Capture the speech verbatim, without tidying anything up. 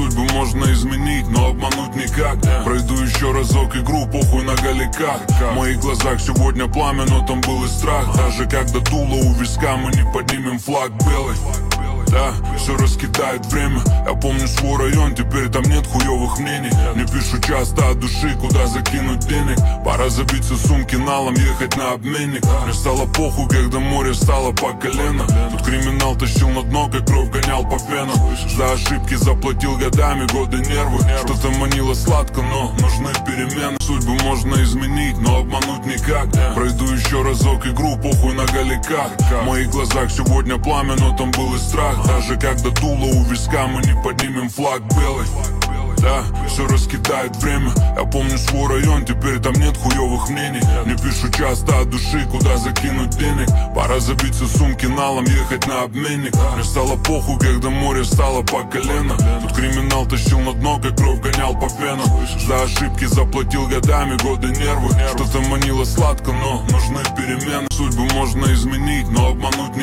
Судьбу можно изменить, но обмануть никак. Пройду еще разок игру, похуй на галиках. В моих глазах сегодня пламя, но там был и страх. Даже когда дуло у виска, мы не поднимем флаг белый. Да, все раскидает время. Я помню свой район, теперь там нет хуёвых мнений. Не пишу часто от души, куда закинуть денег. Пора забиться сумки налом, ехать на обменник. Мне стало похуй, когда море стало по колено. Тут криминал тащил на дно, как кровь гонял по венам. За ошибки заплатил годами, годы нервы. Что-то манило сладко, но нужны перемены. Судьбу можно изменить, но обмануть никак. Пройду еще разок игру, похуй на галиках. В моих глазах сегодня пламя, но там был и страх. Даже когда дуло у виска, мы не поднимем флаг белый. Да, все раскидает время. Я помню свой район, теперь там нет хуёвых мнений. Не пишу часто от души, куда закинуть денег. Пора забиться сумки налом, ехать на обменник. Мне стало похуй, когда море стало по колено. Тут криминал тащил на дно, как кровь гонял по венам. За ошибки заплатил годами, годы нервы. Что-то манило сладко, но нужны перемены. Судьбу можно изменить, но обмануть не